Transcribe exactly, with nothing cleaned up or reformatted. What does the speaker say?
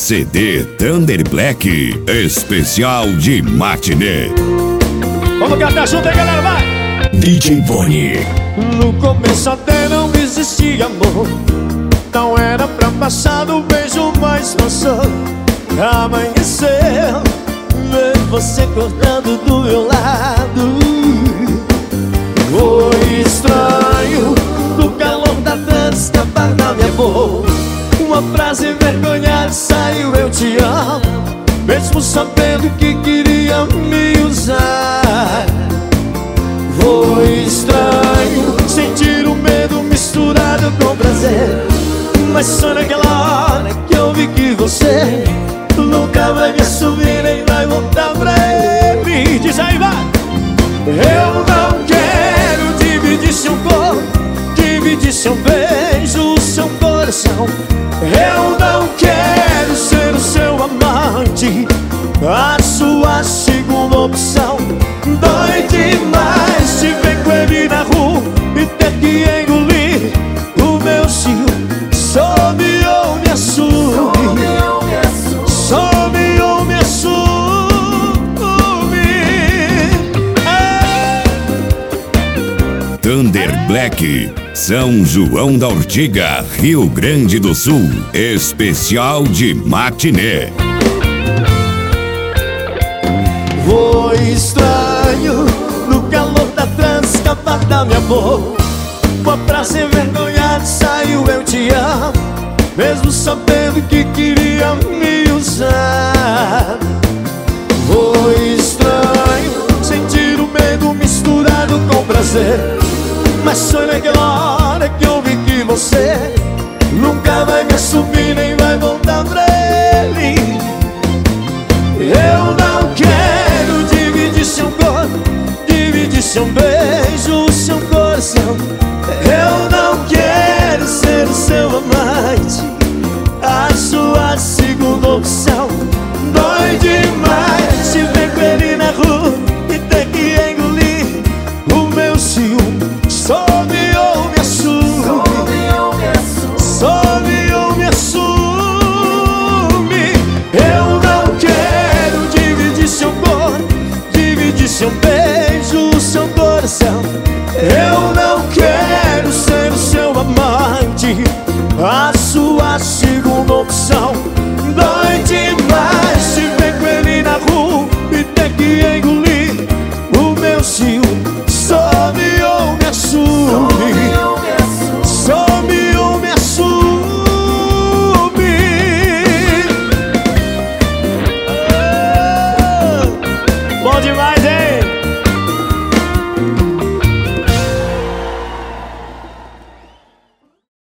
C D Thunder Black, especial de matinê. Vamos cantar junto aí, galera, vai! D J Boni. No começo até não existia amor, não era pra passar do beijo, mas passou. Amanheceu, ver você cortando do meu lado. Foi estranho, no calor da dança, escapar da minha boca. Uma frase envergonhada saiu, eu te amo, mesmo sabendo que queria me usar. Foi estranho sentir o medo misturado com prazer, mas só naquela hora que eu vi que você nunca vai me assumir nem vai voltar pra ele. Diz aí, vai! Eu não quero dividir seu corpo, dividir seu beijo, seu coração. Eu não quero ser o seu amante, a sua segunda opção. Dói demais te ver com ele na rua e ter que engolir o meu ciúme. Some ou me assume, some ou me assume. Thunder Black, São João da Ortiga, Rio Grande do Sul, especial de matinê. Foi estranho, no calor da trança, escapar da minha boca. Uma frase envergonhada saiu, eu te amo, mesmo sabendo que queria me usar. Foi estranho sentir o medo misturado com prazer, mas foi naquela hora que eu vi que você nunca vai me assumir nem vai voltar pra ele. Eu não quero dividir seu corpo, dividir seu beijo,